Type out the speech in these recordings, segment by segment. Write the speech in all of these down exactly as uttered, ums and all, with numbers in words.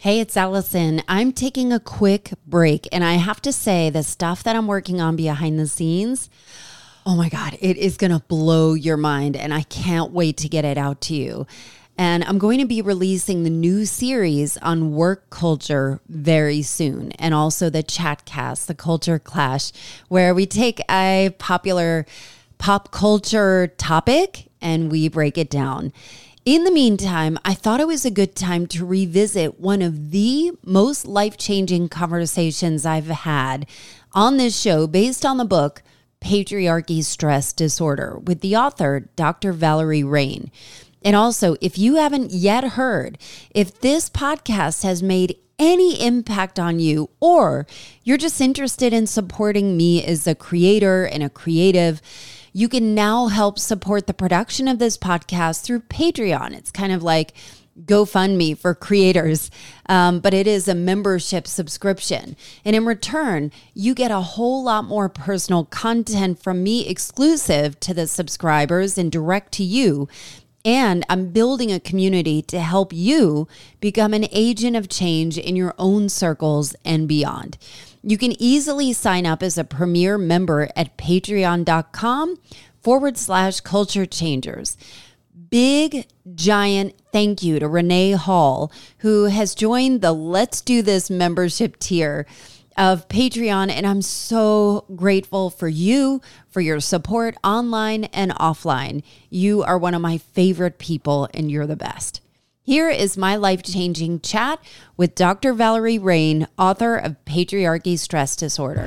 Hey, it's Allison. I'm taking a quick break, and I have to say the stuff that I'm working on behind the scenes, oh my God, it is going to blow your mind, and I can't wait to get it out to you. And I'm going to be releasing the new series on work culture very soon, and also the Chatcast, the Culture Clash, where we take a popular pop culture topic and we break it down. In the meantime, I thought it was a good time to revisit one of the most life-changing conversations I've had on this show based on the book Patriarchy Stress Disorder with the author, Doctor Valerie Rein. And also, if you haven't yet heard, if this podcast has made any impact on you, or you're just interested in supporting me as a creator and a creative, you can now help support the production of this podcast through Patreon. It's kind of like GoFundMe for creators, um, but it is a membership subscription. And in return, you get a whole lot more personal content from me exclusive to the subscribers and direct to you. And I'm building a community to help you become an agent of change in your own circles and beyond. You can easily sign up as a premier member at patreon.com forward slash culture changers. Big, giant thank you to Renee Hall, who has joined the Let's Do This membership tier of Patreon. And I'm so grateful for you, for your support online and offline. You are one of my favorite people, and you're the best. Here is my life-changing chat with Doctor Valerie Rein, author of Patriarchy Stress Disorder.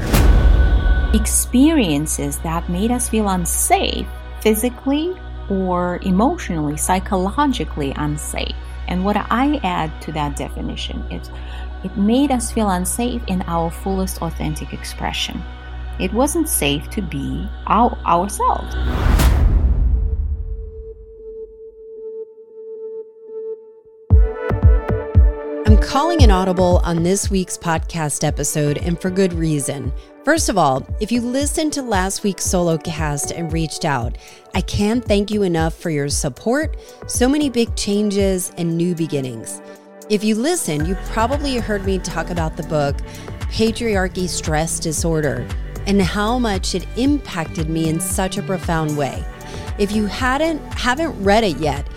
Experiences that made us feel unsafe, physically or emotionally, psychologically unsafe. And what I add to that definition is it made us feel unsafe in our fullest authentic expression. It wasn't safe to be our, ourselves. I'm calling an audible on this week's podcast episode, and for good reason. First of all, if you listened to last week's solo cast and reached out, I can't thank you enough for your support, so many big changes and new beginnings. If you listen, you probably heard me talk about the book Patriarchy Stress Disorder and how much it impacted me in such a profound way. If you hadn't haven't read it yet,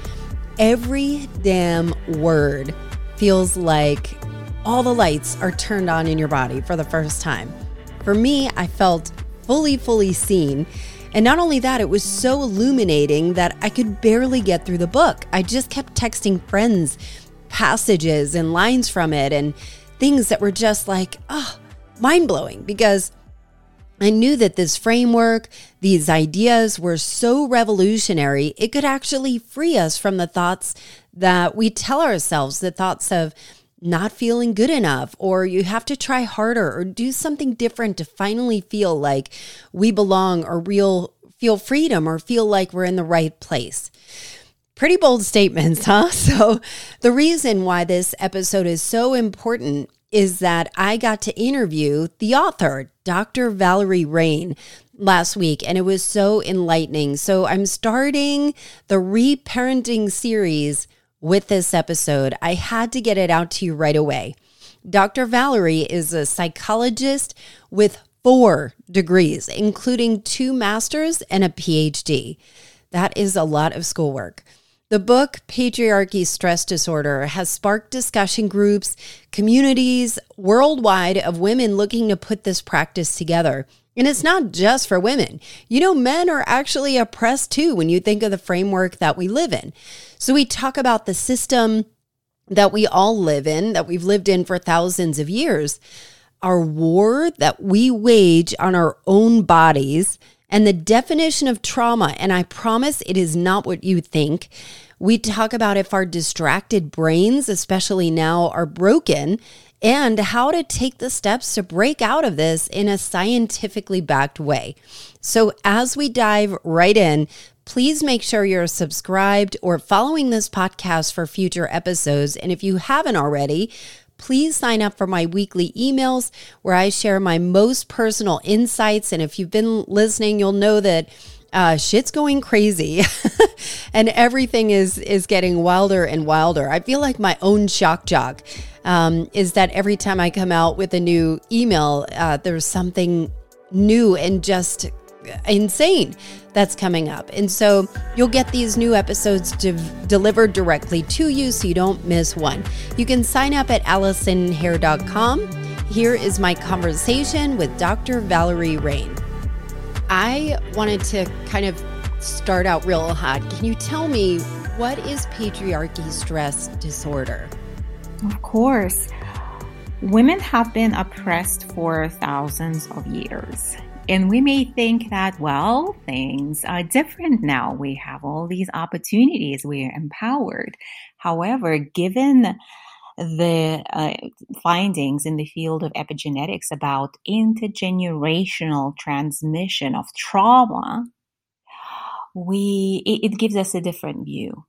every damn word feels like all the lights are turned on in your body for the first time. For me, I felt fully, fully seen. And not only that, it was so illuminating that I could barely get through the book. I just kept texting friends passages and lines from it and things that were just like, oh, mind-blowing, because I knew that this framework, these ideas were so revolutionary, it could actually free us from the thoughts that we tell ourselves, the thoughts of not feeling good enough, or you have to try harder or do something different to finally feel like we belong or real feel freedom or feel like we're in the right place. Pretty bold statements, huh? So the reason why this episode is so important is that I got to interview the author, Doctor Valerie Rein, last week, and it was so enlightening. So I'm starting the Reparenting series with this episode. I had to get it out to you right away. Doctor Valerie is a psychologist with four degrees, including two masters and a P H D. That is a lot of schoolwork. The book, Patriarchy Stress Disorder, has sparked discussion groups, communities worldwide of women looking to put this practice together. And it's not just for women. You know, men are actually oppressed too when you think of the framework that we live in. So we talk about the system that we all live in, that we've lived in for thousands of years, our war that we wage on our own bodies, and the definition of trauma. And I promise it is not what you think. We talk about if our distracted brains, especially now, are broken, and how to take the steps to break out of this in a scientifically backed way. So as we dive right in, please make sure you're subscribed or following this podcast for future episodes. And if you haven't already, please sign up for my weekly emails where I share my most personal insights. And if you've been listening, you'll know that uh, shit's going crazy and everything is, is getting wilder and wilder. I feel like my own shock jock um, is that every time I come out with a new email, uh, there's something new and just insane that's coming up. And so you'll get these new episodes de- delivered directly to you so you don't miss one. You can sign up at allison hair dot com. Here is my conversation with Doctor Valerie Rain. I wanted to kind of start out real hot. Can you tell me, what is patriarchy stress disorder? Of course. Women have been oppressed for thousands of years. And we may think that, well, things are different now. We have all these opportunities. We are empowered. However, given the uh, findings in the field of epigenetics about intergenerational transmission of trauma, we it, it gives us a different view.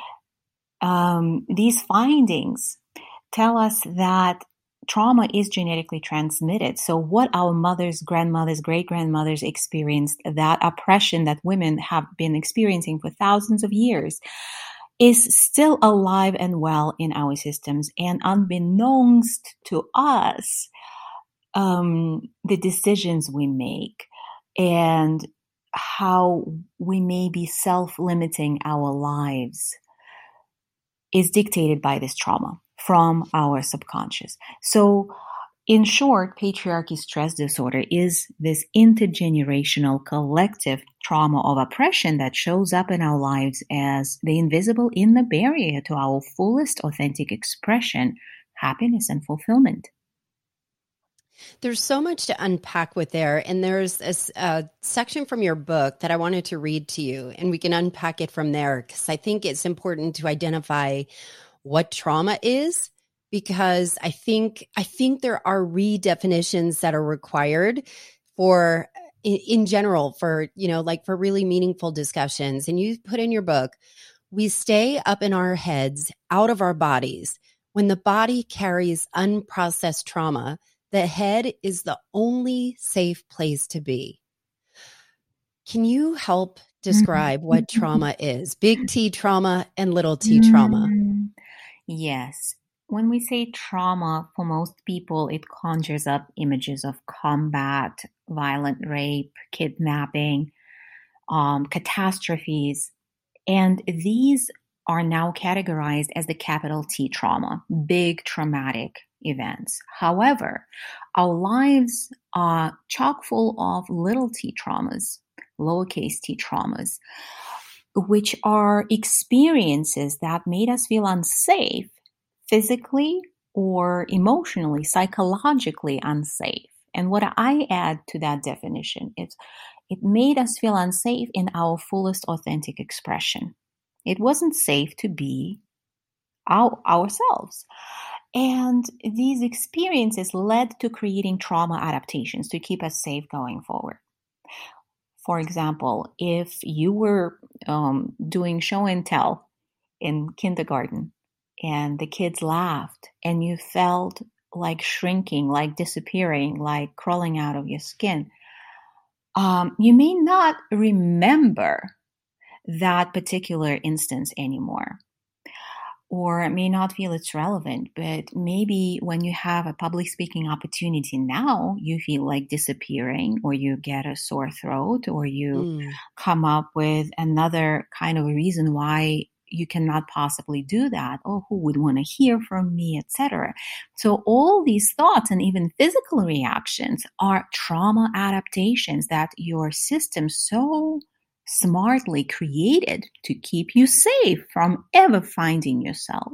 Um, these findings tell us that trauma is genetically transmitted. So what our mothers, grandmothers, great-grandmothers experienced, that oppression that women have been experiencing for thousands of years, is still alive and well in our systems. And unbeknownst to us, um, the decisions we make and how we may be self-limiting our lives is dictated by this trauma from our subconscious. So in short, patriarchy stress disorder is this intergenerational collective trauma of oppression that shows up in our lives as the invisible inner barrier to our fullest authentic expression, happiness, and fulfillment. There's so much to unpack with there. And there's a, a section from your book that I wanted to read to you, and we can unpack it from there, because I think it's important to identify what trauma is, because I think I think there are redefinitions that are required for, in, in general, for, you know, like for really meaningful discussions. And you put in your book, we stay up in our heads, out of our bodies. When the body carries unprocessed trauma, the head is the only safe place to be. Can you help describe what trauma is? Big T trauma and little t trauma. Yes. When we say trauma, for most people, it conjures up images of combat, violent rape, kidnapping, um, catastrophes. And these are now categorized as the capital T trauma, big traumatic events. However, our lives are chock full of little t traumas, lowercase t traumas, which are experiences that made us feel unsafe, physically or emotionally, psychologically unsafe. And what I add to that definition is it made us feel unsafe in our fullest authentic expression. It wasn't safe to be our, ourselves. And these experiences led to creating trauma adaptations to keep us safe going forward. For example, if you were um, doing show and tell in kindergarten and the kids laughed and you felt like shrinking, like disappearing, like crawling out of your skin, um, you may not remember that particular instance anymore, or may not feel it's relevant, but maybe when you have a public speaking opportunity now, you feel like disappearing, or you get a sore throat, or you mm. come up with another kind of a reason why you cannot possibly do that. Oh, who would want to hear from me, et cetera. So all these thoughts and even physical reactions are trauma adaptations that your system so smartly created to keep you safe from ever finding yourself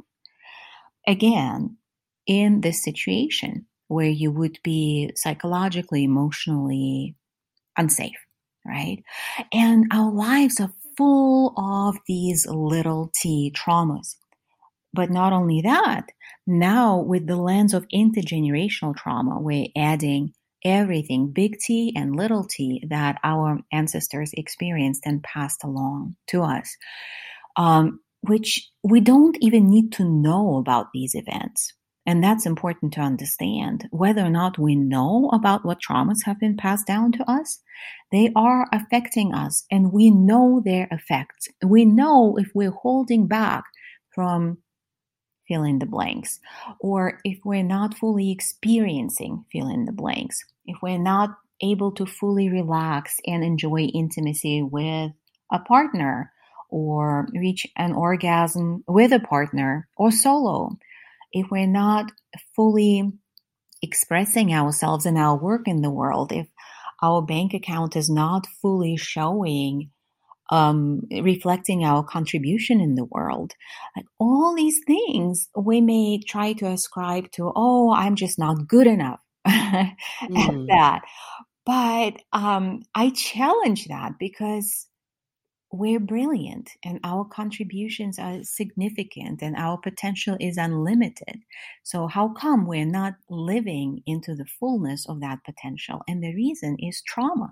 again in this situation where you would be psychologically, emotionally unsafe, right? And our lives are full of these little t traumas. But not only that, now with the lens of intergenerational trauma, we're adding everything, big T and little t, that our ancestors experienced and passed along to us, um, which we don't even need to know about these events. And that's important to understand. Whether or not we know about what traumas have been passed down to us, they are affecting us, and we know their effects. We know if we're holding back from fill in the blanks, or if we're not fully experiencing fill in the blanks, if we're not able to fully relax and enjoy intimacy with a partner, or reach an orgasm with a partner or solo, if we're not fully expressing ourselves in our work in the world, if our bank account is not fully showing, um, reflecting our contribution in the world, like all these things we may try to ascribe to, oh, I'm just not good enough at Mm. that. But um, I challenge that, because we're brilliant and our contributions are significant and our potential is unlimited. So how come we're not living into the fullness of that potential? And the reason is trauma.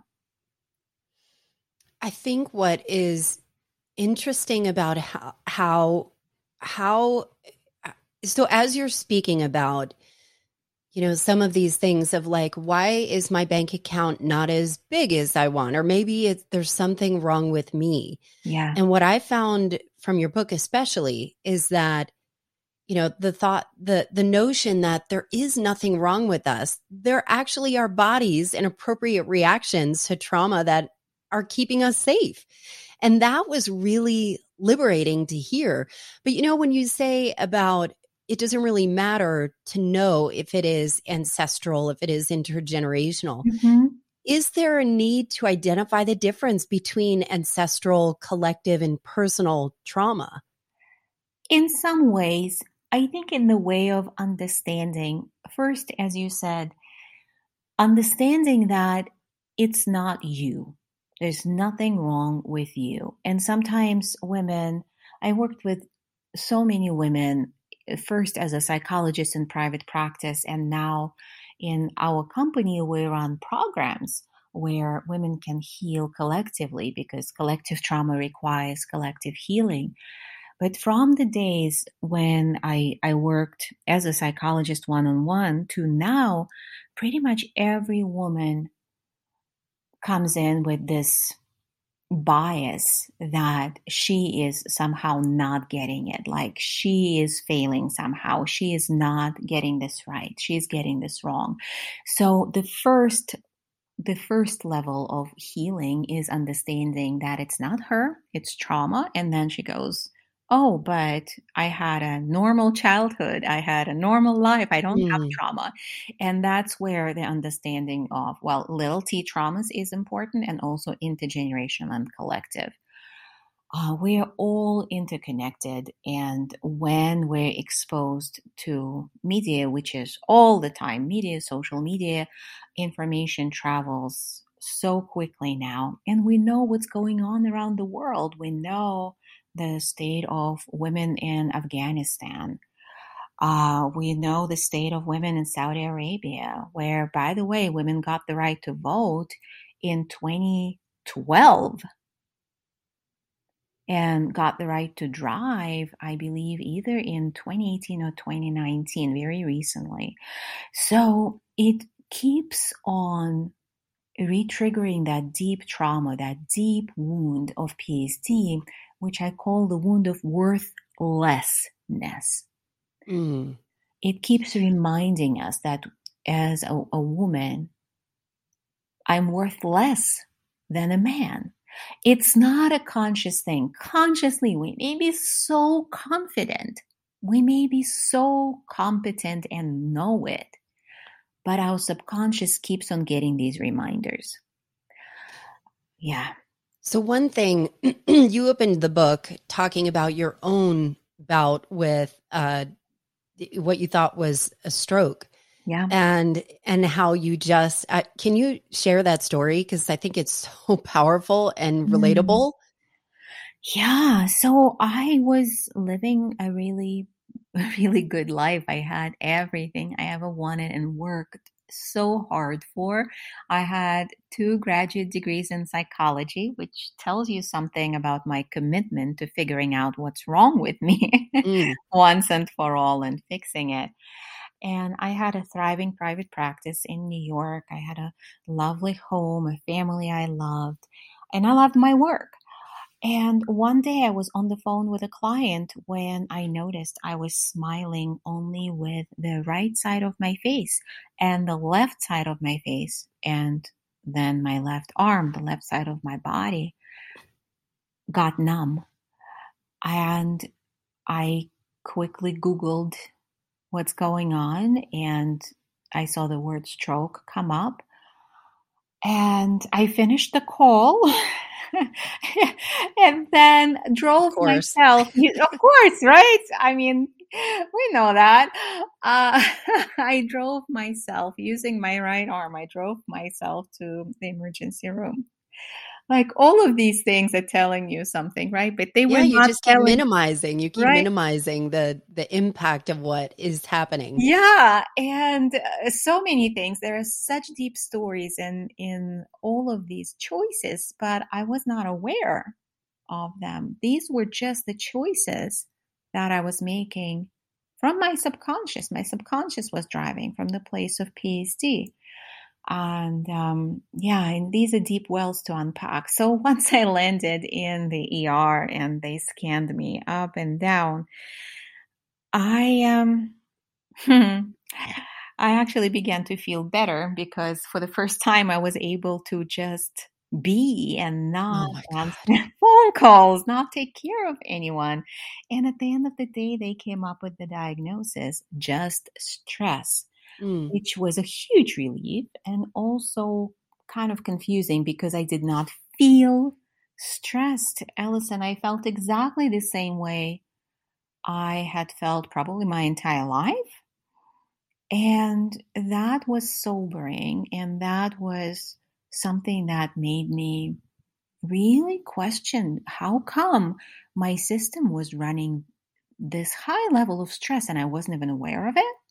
I think what is interesting about how, how, how, so as you're speaking about, you know, some of these things of like, why is my bank account not as big as I want? Or maybe it's, there's something wrong with me. Yeah. And what I found from your book especially is that, you know, the thought, the, the notion that there is nothing wrong with us. There actually are bodies and appropriate reactions to trauma that are keeping us safe. And that was really liberating to hear. But, you know, when you say about, it doesn't really matter to know if it is ancestral, if it is intergenerational. Mm-hmm. Is there a need to identify the difference between ancestral, collective, and personal trauma? In some ways, I think in the way of understanding, first, as you said, understanding that it's not you. There's nothing wrong with you. And sometimes women, I worked with so many women, first as a psychologist in private practice, and now in our company, we run programs where women can heal collectively, because collective trauma requires collective healing. But from the days when I, I worked as a psychologist one-on-one to now, pretty much every woman comes in with this bias that she is somehow not getting it, like she is failing somehow, she is not getting this right, she's getting this wrong. So the first the first level of healing is understanding that it's not her, it's trauma. And then she goes, oh, but I had a normal childhood, I had a normal life, I don't have Mm. trauma. And that's where the understanding of, well, little t traumas is important, and also intergenerational and collective. Uh, we're all interconnected. And when we're exposed to media, which is all the time, media, social media, information travels so quickly now. And we know what's going on around the world. We know the state of women in Afghanistan. Uh, we know the state of women in Saudi Arabia, where, by the way, women got the right to vote in twenty twelve. And got the right to drive, I believe, either in twenty eighteen or twenty nineteen, very recently. So it keeps on re-triggering that deep trauma, that deep wound of P S T, which I call the wound of worthlessness. Mm. It keeps reminding us that as a, a woman, I'm worth less than a man. It's not a conscious thing. Consciously, we may be so confident. We may be so competent and know it. But our subconscious keeps on getting these reminders. Yeah. So one thing, you opened the book talking about your own bout with uh, what you thought was a stroke. Yeah. And and how you just, uh, can you share that story? Because I think it's so powerful and relatable. Mm. Yeah. So I was living a really, really good life. I had everything I ever wanted and worked so hard for. I had two graduate degrees in psychology, which tells you something about my commitment to figuring out what's wrong with me Mm. once and for all and fixing it. And I had a thriving private practice in New York. I had a lovely home, a family I loved, and I loved my work. And one day I was on the phone with a client when I noticed I was smiling only with the right side of my face and the left side of my face, and then my left arm, the left side of my body, got numb. And I quickly Googled what's going on, and I saw the word stroke come up. And I finished the call and then drove Of course. myself. Of course, right? I mean, we know that. Uh, I drove myself using my right arm. I drove myself to the emergency room. Like, all of these things are telling you something, right? But they Yeah, were you not just keep telling, minimizing. You keep right? minimizing the the impact of what is happening. Yeah, and uh, so many things. There are such deep stories in in all of these choices, but I was not aware of them. These were just the choices that I was making from my subconscious. My subconscious was driving from the place of P S D. And um, yeah, and these are deep wells to unpack. So once I landed in the E R and they scanned me up and down, I um, I actually began to feel better, because for the first time I was able to just be and not Oh my answer God. phone calls, not take care of anyone. And at the end of the day, they came up with the diagnosis, just stress, Mm. which was a huge relief and also kind of confusing because I did not feel stressed. Allison, I felt exactly the same way I had felt probably my entire life. And that was sobering. And that was something that made me really question how come my system was running this high level of stress and I wasn't even aware of it.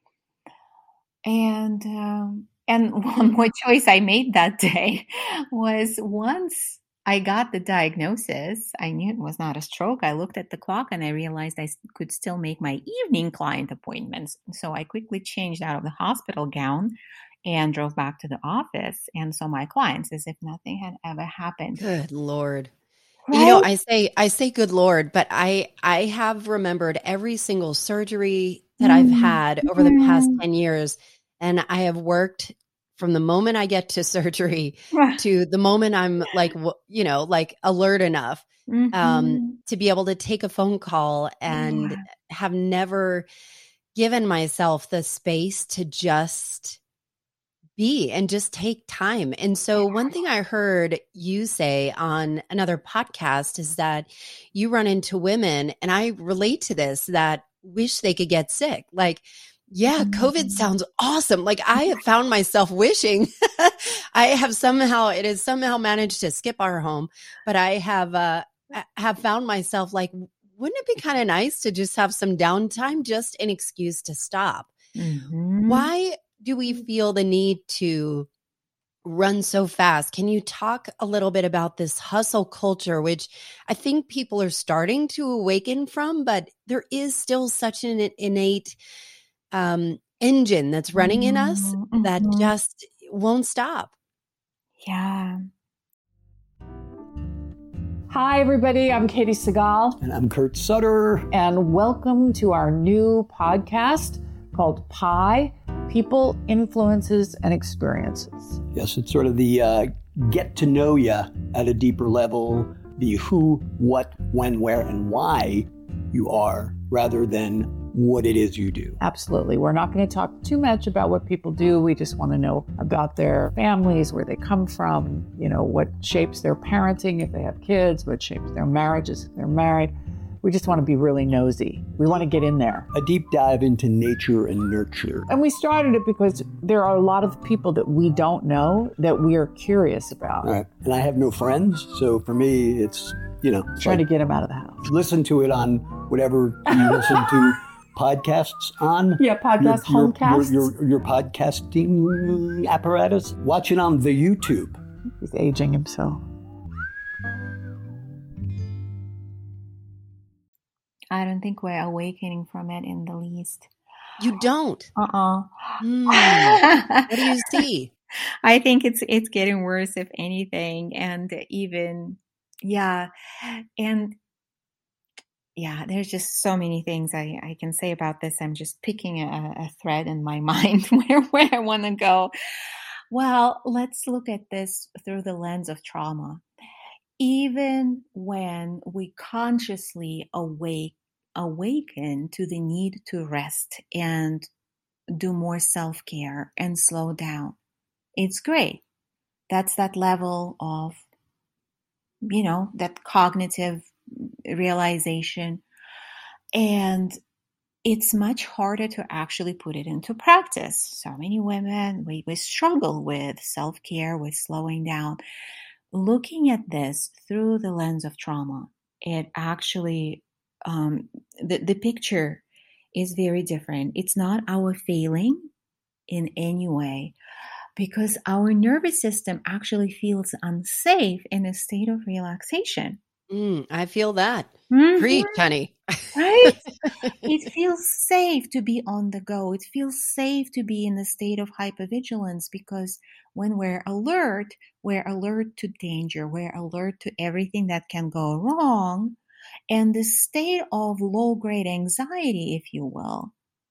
And um, and one more choice I made that day was, once I got the diagnosis, I knew it was not a stroke. I looked at the clock and I realized I could still make my evening client appointments. So I quickly changed out of the hospital gown and drove back to the office and saw my clients as if nothing had ever happened. Good Lord. Right? You know, I say I say good Lord, but I I have remembered every single surgery that I've had over the past ten years, and I have worked from the moment I get to surgery to the moment I'm like, you know, like alert enough um, Mm-hmm. to be able to take a phone call, and Yeah. have never given myself the space to just be and just take time. And so one thing I heard you say on another podcast is that you run into women, and I relate to this, that wish they could get sick. Like, yeah, COVID sounds awesome. Like, I have found myself wishing I have somehow, it has somehow managed to skip our home, but I have, uh, have found myself like, wouldn't it be kind of nice to just have some downtime, just an excuse to stop? Mm-hmm. Why do we feel the need to run so fast? Can you talk a little bit about this hustle culture, which I think people are starting to awaken from, but there is still such an innate um, engine that's running in us Mm-hmm. that just won't stop? Yeah. Hi, everybody. I'm Katie Segal. And I'm Kurt Sutter. And welcome to our new podcast called Pi, People, Influences, and Experiences. Yes, it's sort of the uh, get to know you at a deeper level, the who, what, when, where, and why you are, rather than what it is you do. Absolutely. We're not going to talk too much about what people do. We just want to know about their families, where they come from, you know, what shapes their parenting if they have kids, what shapes their marriages if they're married. We just want to be really nosy. We want to get in there. A deep dive into nature and nurture. And we started it because there are a lot of people that we don't know that we are curious about. Right. And I have no friends, so for me, it's, you know, trying like, to get them out of the house. Listen to it on whatever you listen to podcasts on. Yeah, podcast, your, homecasts. Your, your, your podcasting apparatus. Watch it on the YouTube. He's aging himself. I don't think we're awakening from it in the least. You don't? Uh-uh. Hmm. What do you see? I think it's it's getting worse, if anything. And even, yeah. And yeah, there's just so many things I, I can say about this. I'm just picking a, a thread in my mind where, where I want to go. Well, let's look at this through the lens of trauma. Even when we consciously awake, awaken to the need to rest and do more self-care and slow down, it's great. That's that level of, you know, that cognitive realization. And it's much harder to actually put it into practice. So many women, we, we struggle with self-care, with slowing down. Looking at this through the lens of trauma, it actually, um, the, the picture is very different. It's not our failing in any way, because our nervous system actually feels unsafe in a state of relaxation. Mm, I feel that. Mm-hmm. Preach, honey. Right? It feels safe to be on the go. It feels safe to be in a state of hypervigilance, because when we're alert, we're alert to danger. We're alert to everything that can go wrong. And the state of low-grade anxiety, if you will,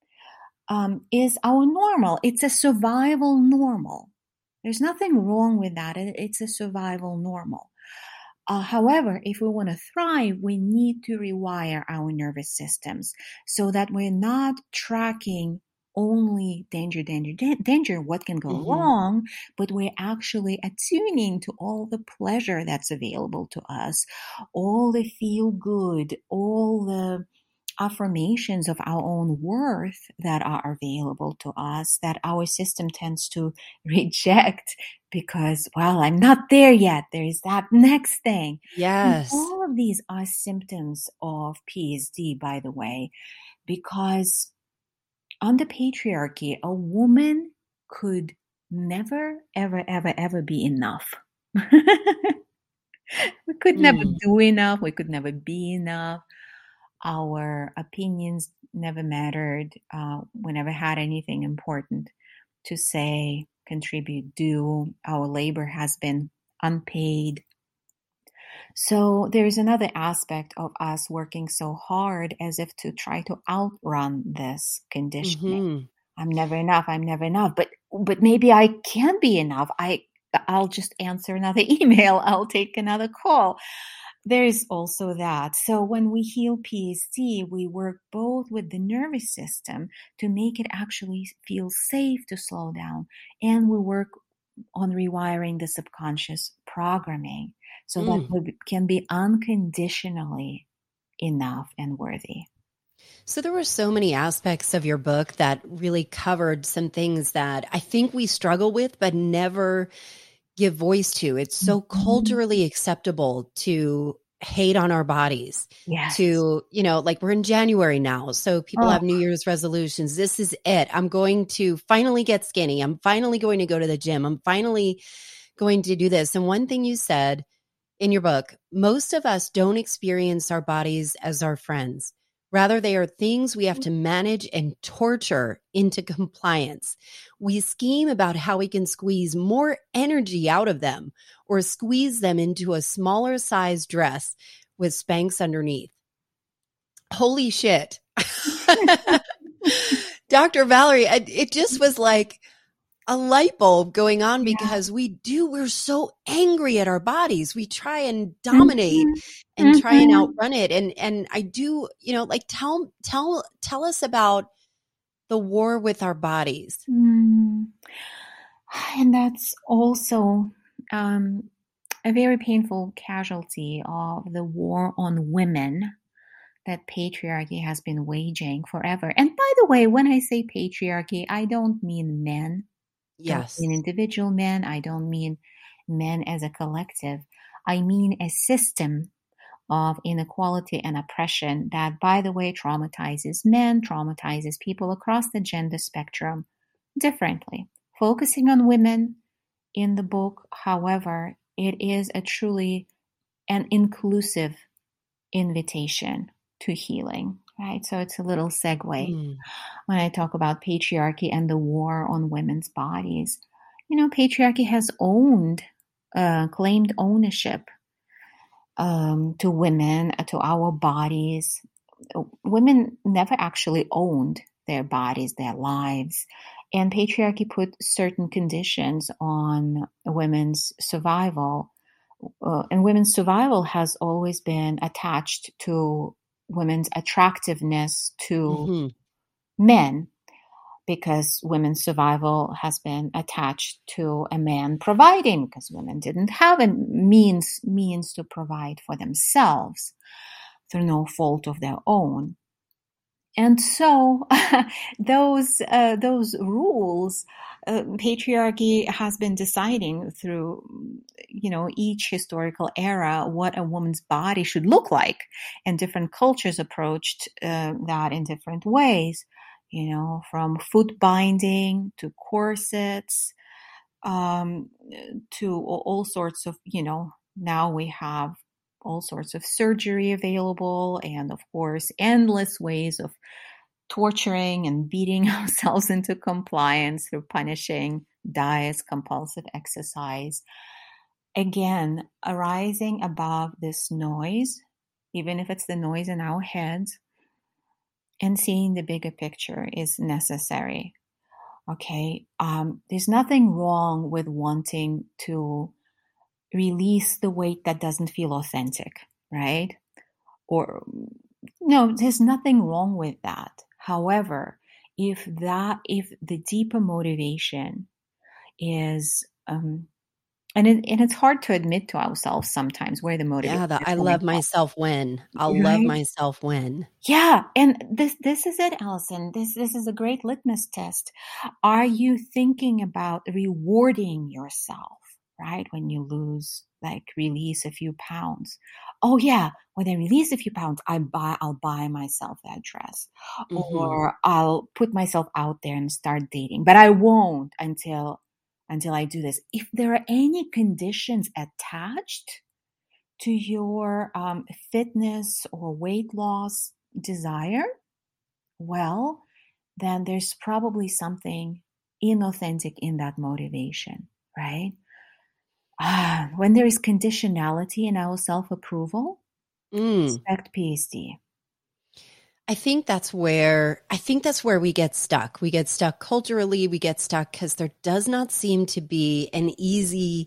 um, is our normal. It's a survival normal. There's nothing wrong with that. It's a survival normal. Uh, however, if we want to thrive, we need to rewire our nervous systems so that we're not tracking only danger, danger, da- danger, what can go Mhm. wrong, but we're actually attuning to all the pleasure that's available to us, all the feel good, all the affirmations of our own worth that are available to us, that our system tends to reject because, well, I'm not there yet. There is that next thing. And Yes. all of these are symptoms of P S D, by the way, because under patriarchy, a woman could never, ever, ever, ever be enough. We could never Mm. do enough. We could never be enough. Our opinions never mattered. Uh, we never had anything important to say, contribute, do. Our labor has been unpaid. So there's another aspect of us working so hard as if to try to outrun this conditioning. Mhm. I'm never enough. I'm never enough. But but maybe I can be enough. I I'll just answer another email. I'll take another call. There is also that. So when we heal P S D, we work both with the nervous system to make it actually feel safe to slow down, and we work on rewiring the subconscious programming so that Mm. we can be unconditionally enough and worthy. So there were so many aspects of your book that really covered some things that I think we struggle with, but never give voice to. It's so Mhm. culturally acceptable to hate on our bodies, Yes. to, you know, like we're in January now. So people Oh. have New Year's resolutions. This is it. I'm going to finally get skinny. I'm finally going to go to the gym. I'm finally going to do this. And one thing you said in your book, most of us don't experience our bodies as our friends. Rather, they are things we have to manage and torture into compliance. We scheme about how we can squeeze more energy out of them or squeeze them into a smaller size dress with Spanx underneath. Holy shit. Doctor Valerie, it it just was like a light bulb going on, Yeah. because we do, we're so angry at our bodies. We try and dominate Mhm. and try and Mhm. outrun it. And, and I do, you know, like tell, tell, tell us about the war with our bodies. Mm. And that's also um, a very painful casualty of the war on women that patriarchy has been waging forever. And by the way, when I say patriarchy, I don't mean men. Don't Yes. mean individual men. I don't mean men as a collective. I mean a system of inequality and oppression that, by the way, traumatizes men, traumatizes people across the gender spectrum differently. Focusing on women in the book, however, it is a truly an inclusive invitation to healing. right? So it's a little segue Mm. when I talk about patriarchy and the war on women's bodies. You know, patriarchy has owned, uh, claimed ownership um, to women, uh, to our bodies. Women never actually owned their bodies, their lives. And patriarchy put certain conditions on women's survival. Uh, and women's survival has always been attached to women's attractiveness to hmm men, because women's survival has been attached to a man providing, because women didn't have a means means to provide for themselves through no fault of their own. And so those uh, those rules, uh, patriarchy has been deciding through, you know, each historical era what a woman's body should look like, and different cultures approached uh, that in different ways. You know, from foot binding to corsets, um, to all, all sorts of, you know, now we have all sorts of surgery available, and of course, endless ways of torturing and beating ourselves into compliance through punishing diets, compulsive exercise. Again, arising above this noise, even if it's the noise in our heads, and seeing the bigger picture is necessary. Okay, um, there's nothing wrong with wanting to release the weight that doesn't feel authentic, right? Or no, there's nothing wrong with that. However, if that, if the deeper motivation is, um, and it, and it's hard to admit to ourselves sometimes where the motivation Yeah, the is I coming love myself when. I'll from, love right? myself when. Yeah, and this this is it, Allison. This this is a great litmus test. Are you thinking about rewarding yourself, right? When you lose, like release a few pounds. Oh yeah, when I release a few pounds, I buy I'll buy myself that dress. hmm Or I'll put myself out there and start dating. But I won't until until I do this. If there are any conditions attached to your um, fitness or weight loss desire, well, then there's probably something inauthentic in that motivation, right? Ah, when there is conditionality in our self-approval, Mm. expect P S D. I think that's where I think that's where we get stuck. We get stuck culturally. We get stuck because there does not seem to be an easy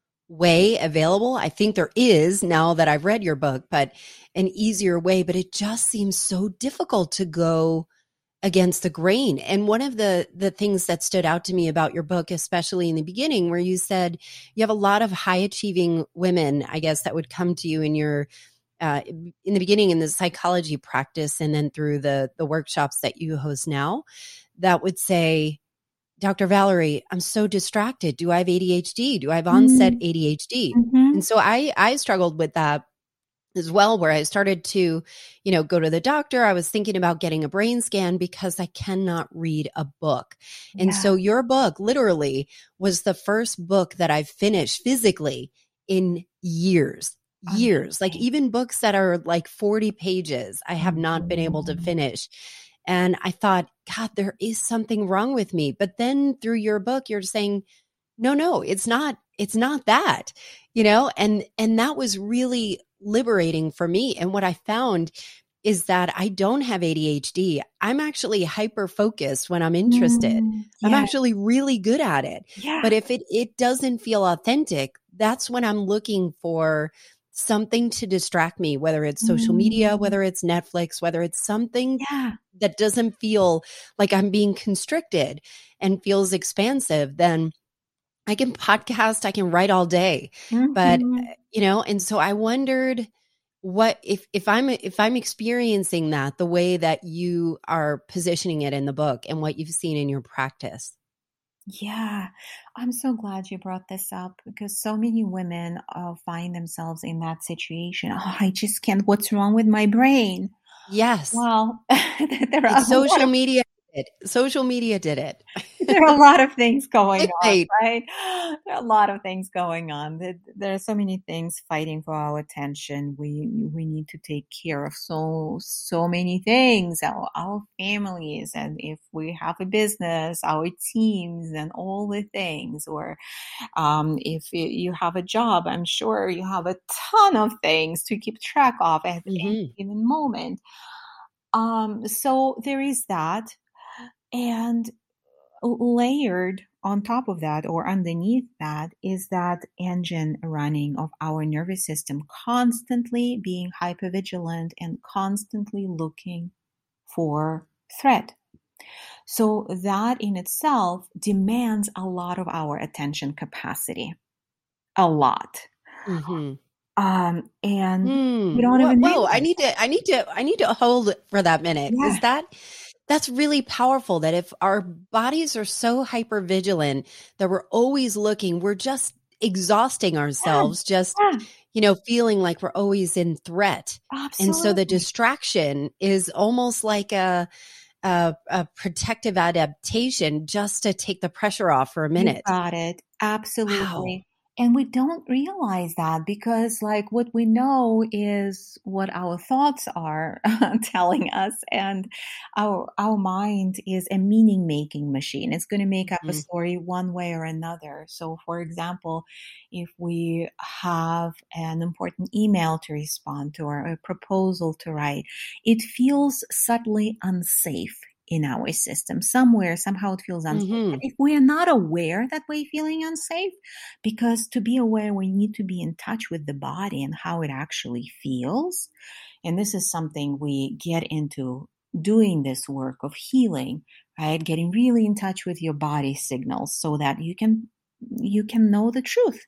way available. I think there is now that I've read your book, but an easier way. But it just seems so difficult to go against the grain. And one of the the things that stood out to me about your book, especially in the beginning, where you said you have a lot of high achieving women, I guess, that would come to you in your uh, in the beginning in the psychology practice, and then through the the workshops that you host now, that would say, Doctor Valerie, I'm so distracted. Do I have A D H D? Do I have onset A D H D? Mm-hmm. And so I I struggled with that as well, where I started to, you know, go to the doctor. I was thinking about getting a brain scan because I cannot read a book. And Yeah. so your book literally was the first book that I've finished physically in years, years. Like Amazing. even books that are like forty pages, I have not been able to finish. And I thought, God, there is something wrong with me. But then through your book, you're saying, no, no, it's not, it's not that, you know, and, and that was really liberating for me. And what I found is that I don't have A D H D. I'm actually hyper focused when I'm interested. Mm, I'm yeah. actually really good at it. Yeah. But if it, it doesn't feel authentic, that's when I'm looking for something to distract me, whether it's social media, Mm. whether it's Netflix, whether it's something Yeah. that doesn't feel like I'm being constricted and feels expansive, then I can podcast, I can write all day. But, Mhm. you know, and so I wondered what if if I'm if I'm experiencing that the way that you are positioning it in the book and what you've seen in your practice. Yeah, I'm so glad you brought this up, because so many women uh, find themselves in that situation. Oh, I just can't. What's wrong with my brain? Yes. Well, there are It's a lot social of media did it. Social media did it. There are a lot of things going on, Clickbait. right? There are a lot of things going on. There, there are so many things fighting for our attention. We we need to take care of so so many things. Our our families, and if we have a business, our teams, and all the things. Or um, if you you have a job, I'm sure you have a ton of things to keep track of at any hmm given moment. Um, so there is that. And layered on top of that or underneath that is that engine running of our nervous system, constantly being hypervigilant and constantly looking for threat. So that in itself demands a lot of our attention capacity, a lot. hmm Um, and Hmm. we don't Whoa, even whoa, I realize need to, I need to, I need to hold it for that minute. that. Is that, that's really powerful that if our bodies are so hyper vigilant that we're always looking, we're just exhausting Yeah, ourselves, just, yeah, you know, feeling like we're always in threat. And so the absolutely. distraction is almost like a, a, a protective adaptation just to take the pressure off for a You minute. got it. Wow. Absolutely. And we don't realize that because, like, what we know is what our thoughts are telling us, and our our mind is a meaning making machine. It's going to make up a Mhm. story one way or another. So, for example, if we have an important email to respond to or a proposal to write, it feels subtly unsafe in our system. Somewhere, somehow it feels unsafe. Mhm. And if we are not aware that we're feeling unsafe, because to be aware, we need to be in touch with the body and how it actually feels. And this is something we get into doing this work of healing, right? Getting really in touch with your body signals so that you can you can know the truth,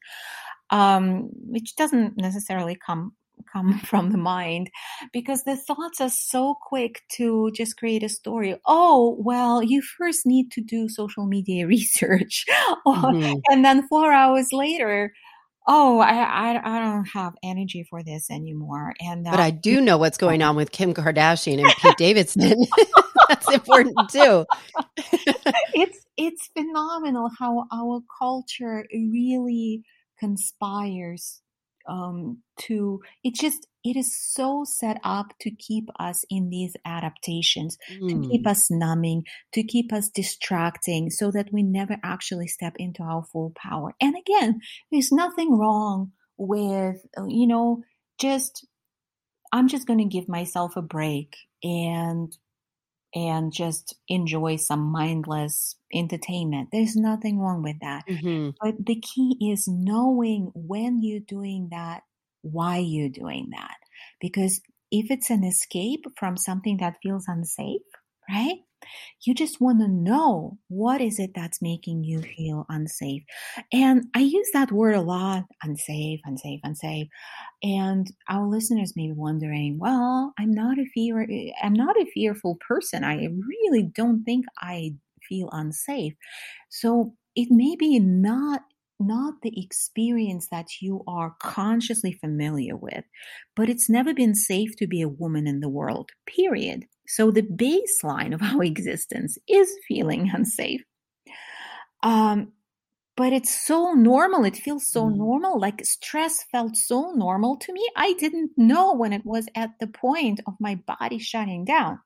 um, which doesn't necessarily come come from the mind, because the thoughts are so quick to just create a story. Oh, well, you first need to do social media research. Or- Mhm. and then four hours later, oh, I, I I don't have energy for this anymore. And But uh, I do know what's going on with Kim Kardashian and Pete Davidson. That's important too. it's it's phenomenal how our culture really conspires um to it just it is so set up to keep us in these adaptations, to keep Mm. us numbing, to keep us distracting, so that we never actually step into our full power. And again, there's nothing wrong with uh, you know just I'm just going to give myself a break and and just enjoy some mindless entertainment. There's nothing wrong with that. Mhm. But the key is knowing when you're doing that, why you're doing that. Because if it's an escape from something that feels unsafe, right? You just want to know what is it that's making you feel unsafe. And I use that word a lot, unsafe, unsafe, unsafe. And our listeners may be wondering, well, I'm not a fear I'm not a fearful person. I really don't think I feel unsafe. So it may be not not the experience that you are consciously familiar with, but it's never been safe to be a woman in the world, period. So the baseline of our existence is feeling unsafe. Um, but it's so normal. It feels so Mm. normal. Like stress felt so normal to me. I didn't know when it was at the point of my body shutting down.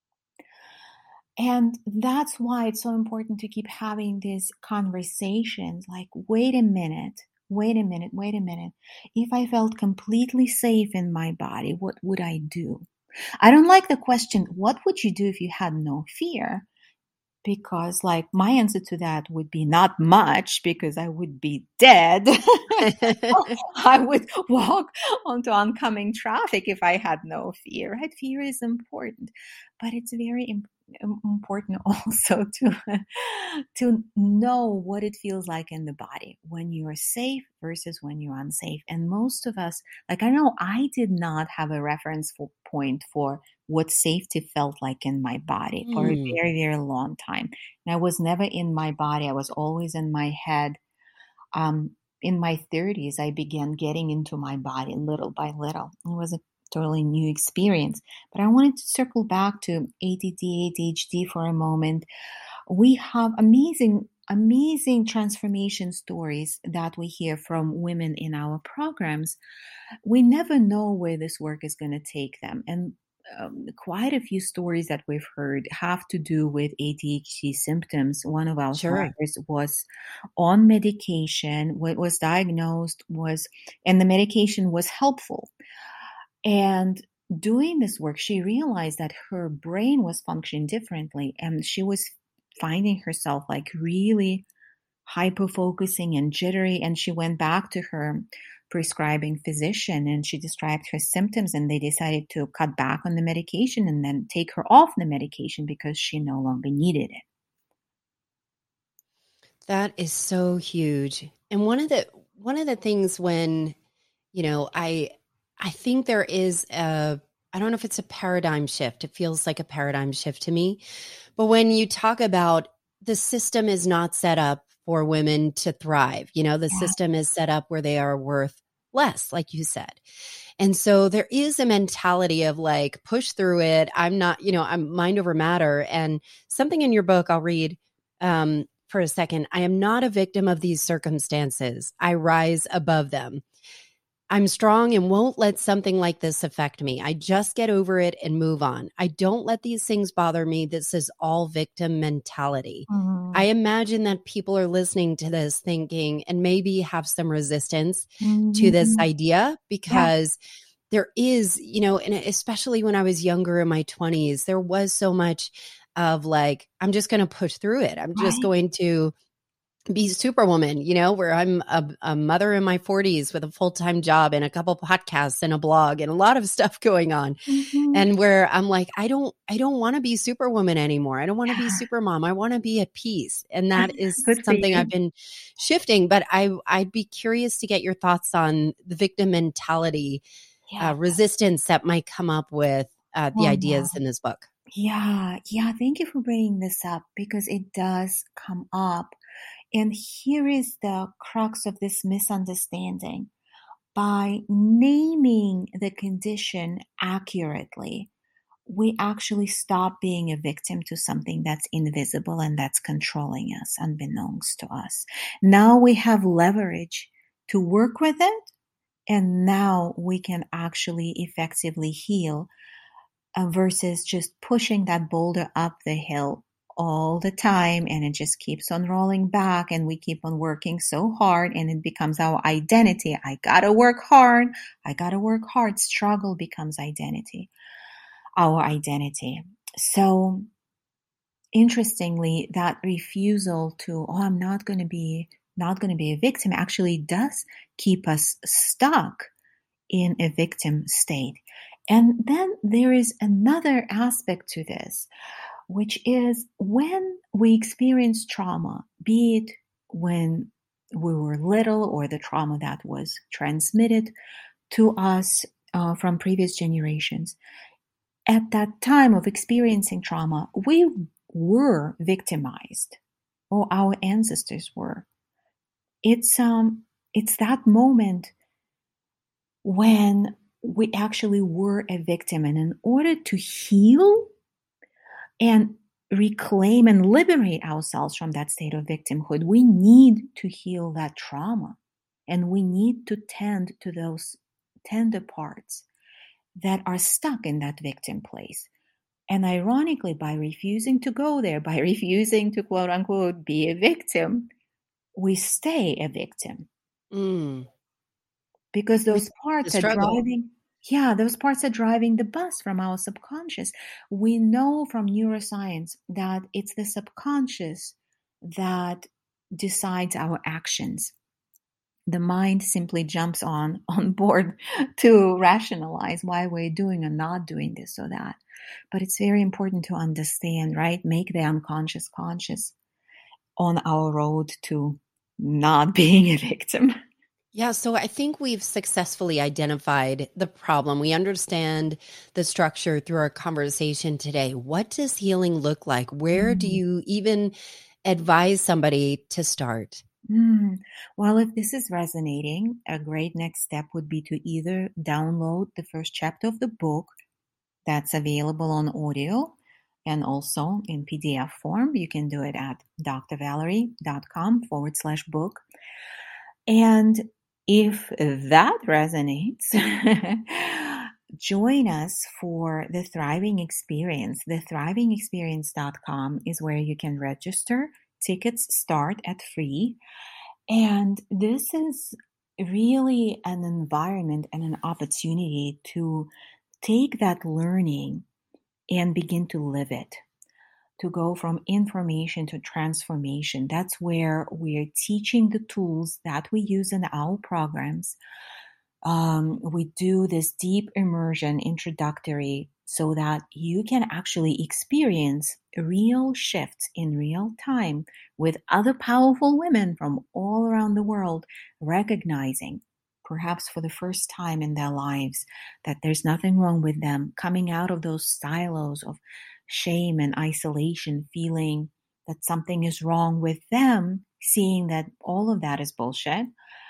And that's why it's so important to keep having these conversations like, wait a minute, wait a minute, wait a minute. If I felt completely safe in my body, what would I do? I don't like the question, what would you do if you had no fear? Because, like, my answer to that would be not much, because I would be dead. I would walk onto oncoming traffic if I had no fear, right? Fear is important, but it's very im- important also to to know what it feels like in the body when you're safe versus when you're unsafe. And most of us, like, I know I did not have a reference for point for what safety felt like in my body for a Mm. very, very long time. And I was never in my body. I was always in my head. Um, in my thirties, I began getting into my body little by little. It was a totally new experience. But I wanted to circle back to A D D, A D H D for a moment. We have amazing, amazing transformation stories that we hear from women in our programs. We never know where this work is going to take them. And um, quite a few stories that we've heard have to do with A D H D symptoms. One of our Sure. survivors was on medication, what was diagnosed was, and the medication was helpful. And doing this work, she realized that her brain was functioning differently, and she was finding herself like really hyper-focusing and jittery. And she went back to her prescribing physician and she described her symptoms, and they decided to cut back on the medication and then take her off the medication because she no longer needed it. That is so huge. And one of the one of the things when, you know, I I think there is a, I don't know if it's a paradigm shift. It feels like a paradigm shift to me. But when you talk about the system is not set up for women to thrive, you know, the Yeah. system is set up where they are worth less, like you said. And so there is a mentality of like, push through it. I'm not, you know, I'm mind over matter. And something in your book, I'll read um, for a second. I am not a victim of these circumstances. I rise above them. I'm strong and won't let something like this affect me. I just get over it and move on. I don't let these things bother me. This is all victim mentality. Mhm. I imagine that people are listening to this thinking and maybe have some resistance to this Mhm. idea because there is, you know, and especially when I was younger in my twenties, there was so much of like, I'm just going to push through it. I'm just Right. going to be superwoman, you know, where I'm a, a mother in my forties with a full-time job and a couple podcasts and a blog and a lot of stuff going on. Mhm. And where I'm like, I don't, I don't want to be superwoman anymore. I don't want to be Yeah. supermom. I want to be at peace. And that is Good for something you. I've been shifting, but I, I'd be curious to get your thoughts on the victim mentality, Yeah. uh, resistance that might come up with uh, the Oh, ideas no. in this book. Yeah. Yeah. Thank you for bringing this up because it does come up. And here is the crux of this misunderstanding. By naming the condition accurately, we actually stop being a victim to something that's invisible and that's controlling us, unbeknownst to us. Now we have leverage to work with it, and now we can actually effectively heal uh, versus just pushing that boulder up the hill all the time, and it just keeps on rolling back, and we keep on working so hard, and it becomes our identity. I gotta work hard. I gotta work hard. Struggle becomes identity, our identity. So interestingly, that refusal to, oh, I'm not going to be, not going to be a victim actually does keep us stuck in a victim state. And then there is another aspect to this, which is when we experience trauma, be it when we were little or the trauma that was transmitted to us uh, from previous generations. At that time of experiencing trauma, we were victimized, or our ancestors were. It's um, it's that moment when we actually were a victim, and in order to heal and reclaim and liberate ourselves from that state of victimhood, we need to heal that trauma, and we need to tend to those tender parts that are stuck in that victim place. And ironically, by refusing to go there, by refusing to quote unquote be a victim, we stay a victim Mm. because We those the parts are struggle. driving, yeah, those parts are driving the bus from our subconscious. We know from neuroscience that it's the subconscious that decides our actions. The mind simply jumps on, on board to rationalize why we're doing or not doing this or that. But it's very important to understand, right? Make the unconscious conscious on our road to not being a victim. Yeah, so I think we've successfully identified the problem. We understand the structure through our conversation today. What does healing look like? Where do Mm. you even advise somebody to start? Mm. Well, if this is resonating, a great next step would be to either download the first chapter of the book that's available on audio, and also in P D F form. You can do it at drvalerie.com forward slash book. And if that resonates, join us for the Thriving Experience. The thriving experience dot com is where you can register. Tickets start at free. And this is really an environment and an opportunity to take that learning and begin to live it, to go from information to transformation. That's where we're teaching the tools that we use in our programs. Um, we do this deep immersion introductory so that you can actually experience real shifts in real time with other powerful women from all around the world, recognizing, perhaps for the first time in their lives, that there's nothing wrong with them, coming out of those silos of shame and isolation, feeling that something is wrong with them, seeing that all of that is bullshit,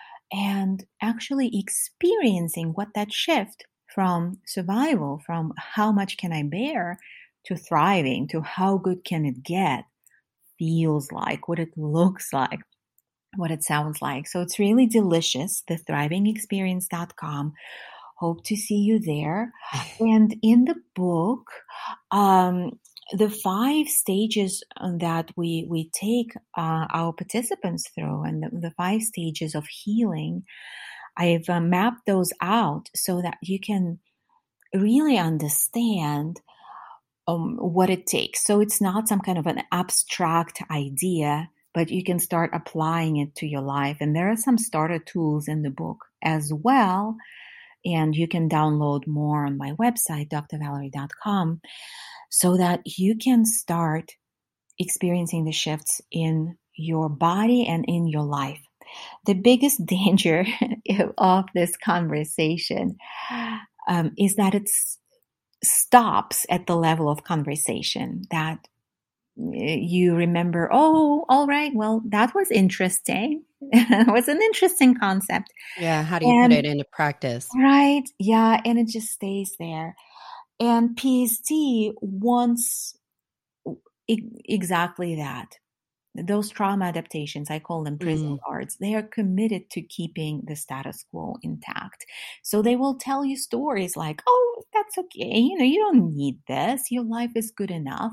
and actually experiencing what that shift from survival, from how much can I bear, to thriving, to how good can it get, feels like, what it looks like, what it sounds like. So it's really delicious, the thriving experience dot com. Hope to see you there. And in the book, um, the five stages that we we take uh, our participants through, and the, the five stages of healing, I've uh, mapped those out so that you can really understand um, what it takes. So it's not some kind of an abstract idea, but you can start applying it to your life. And there are some starter tools in the book as well. And you can download more on my website, d r valerie dot com, so that you can start experiencing the shifts in your body and in your life. The biggest danger of this conversation um, is that it stops at the level of conversation, that you remember, oh, all right, well, that was interesting. It was an interesting concept. Yeah, how do you and, put it into practice? Right, yeah, and it just stays there. And P S D wants e- exactly that. Those trauma adaptations, I call them prison Mm. guards, they are committed to keeping the status quo intact. So they will tell you stories like, oh, that's okay. You know, you don't need this. Your life is good enough.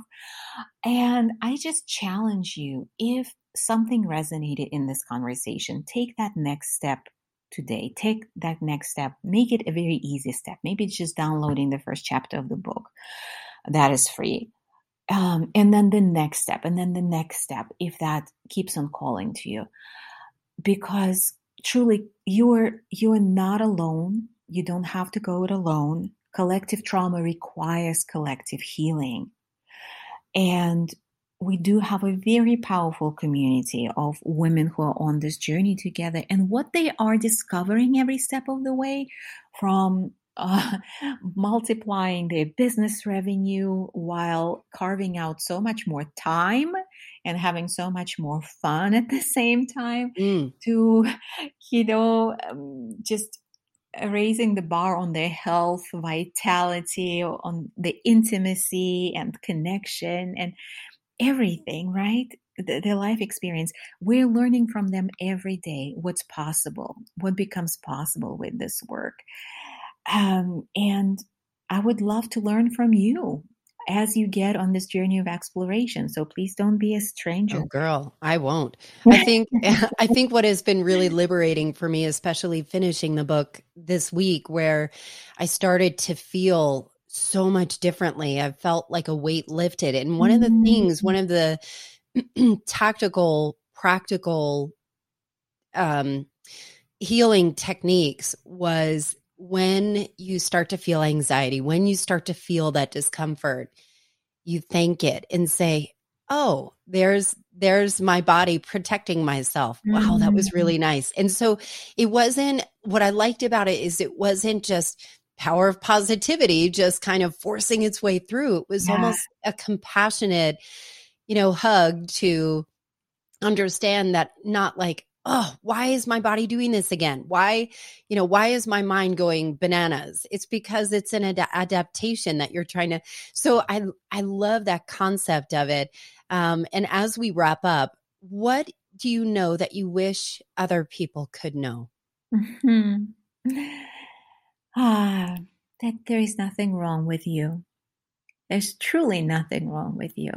And I just challenge you, if something resonated in this conversation, take that next step today. Take that next step. Make it a very easy step. Maybe it's just downloading the first chapter of the book. That is free. Um, and then the next step, and then the next step, if that keeps on calling to you. Because truly, you're you're not alone. You don't have to go it alone. Collective trauma requires collective healing. And we do have a very powerful community of women who are on this journey together. And what they are discovering every step of the way, from uh, multiplying their business revenue while carving out so much more time and having so much more fun at the same time, Mm. to, you know, um, just raising the bar on their health, vitality, on the intimacy and connection and everything, right? The, their life experience. We're learning from them every day what's possible, what becomes possible with this work. Um, and I would love to learn from you as you get on this journey of exploration. So please don't be a stranger. Oh, girl, I won't. I think I think what has been really liberating for me, especially finishing the book this week, where I started to feel so much differently. I felt like a weight lifted. And one of the things, one of the tactical, practical um, healing techniques was, when you start to feel anxiety, when you start to feel that discomfort, you thank it and say, oh, there's there's my body protecting myself. Wow, that was really nice. And so it wasn't, what I liked about it is it wasn't just power of positivity, just kind of forcing its way through. It was Yeah. almost a compassionate, you know, hug to understand that, not like, oh, why is my body doing this again? Why, you know, why is my mind going bananas? It's because it's an ad- adaptation that you're trying to. So I, I love that concept of it. Um, and as we wrap up, what do you know that you wish other people could know? Mm-hmm. Ah, that there is nothing wrong with you. There's truly nothing wrong with you.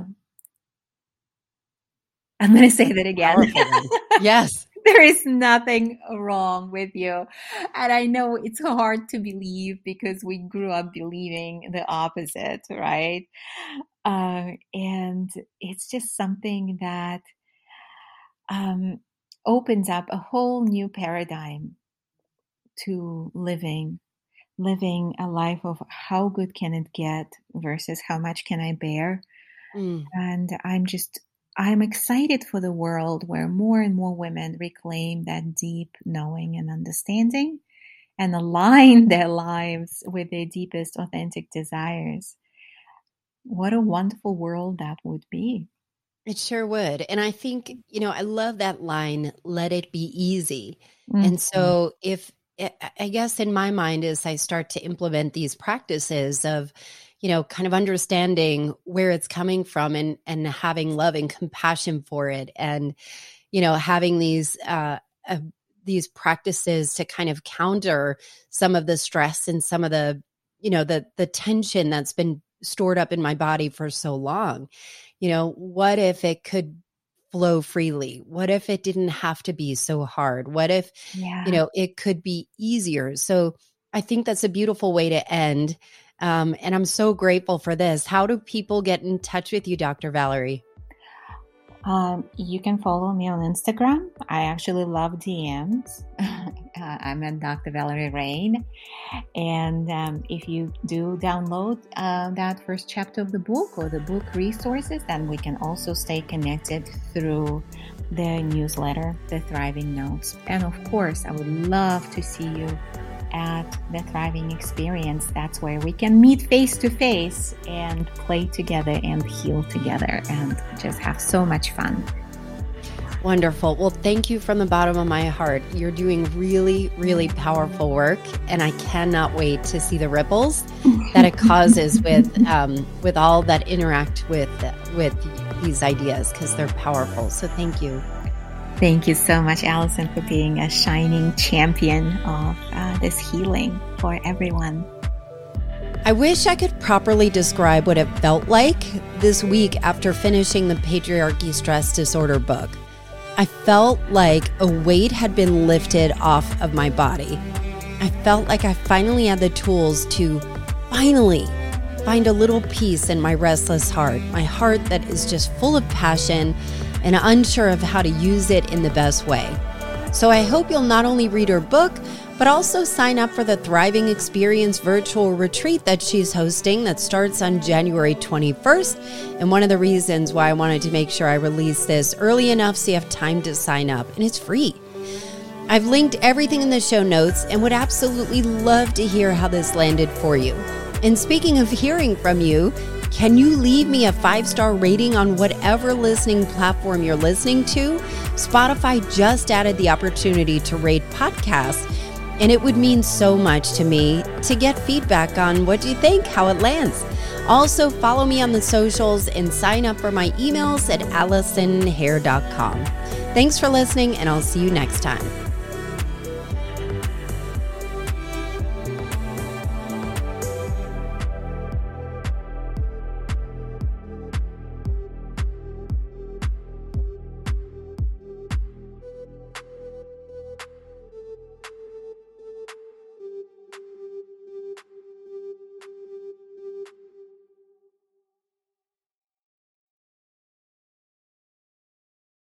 I'm going to say that again. Yes. There is nothing wrong with you. And I know it's hard to believe because we grew up believing the opposite, right? Uh, and it's just something that um, opens up a whole new paradigm to living, living a life of how good can it get versus how much can I bear. Mm. And I'm just, I'm excited for the world where more and more women reclaim that deep knowing and understanding and align their lives with their deepest authentic desires. What a wonderful world that would be. It sure would. And I think, you know, I love that line, let it be easy. Mm-hmm. And so if, I guess in my mind, as I start to implement these practices of, you know, kind of understanding where it's coming from and, and having love and compassion for it. And, you know, having these, uh, uh, these practices to kind of counter some of the stress and some of the, you know, the, the tension that's been stored up in my body for so long. You know, what if it could flow freely? What if it didn't have to be so hard? What if, yeah. you know, it could be easier? So I think that's a beautiful way to end. Um, and I'm so grateful for this. How do people get in touch with you, Doctor Valerie? Um, you can follow me on Instagram. I actually love D Ms. uh, I'm at Doctor Valerie Rain. And um, if you do download uh, that first chapter of the book or the book resources, then we can also stay connected through the newsletter, The Thriving Notes. And of course, I would love to see you at the Thriving Experience. That's where we can meet face to face and play together and heal together and just have so much fun. Wonderful. Well, thank you from the bottom of my heart. You're doing really, really powerful work, and I cannot wait to see the ripples that it causes with um, with all that interact with with these ideas, because they're powerful. So thank you. Thank you so much, Allison, for being a shining champion of uh, this healing for everyone. I wish I could properly describe what it felt like this week after finishing the Patriarchy Stress Disorder book. I felt like a weight had been lifted off of my body. I felt like I finally had the tools to finally find a little peace in my restless heart, my heart that is just full of passion and unsure of how to use it in the best way. So I hope you'll not only read her book, but also sign up for the Thriving Experience virtual retreat that she's hosting that starts on January twenty-first. And one of the reasons why I wanted to make sure I release this early enough so you have time to sign up, and it's free. I've linked everything in the show notes and would absolutely love to hear how this landed for you. And speaking of hearing from you, can you leave me a five-star rating on whatever listening platform you're listening to? Spotify just added the opportunity to rate podcasts, and it would mean so much to me to get feedback on what do you think, how it lands. Also, follow me on the socials and sign up for my emails at allison hair dot com. Thanks for listening, and I'll see you next time.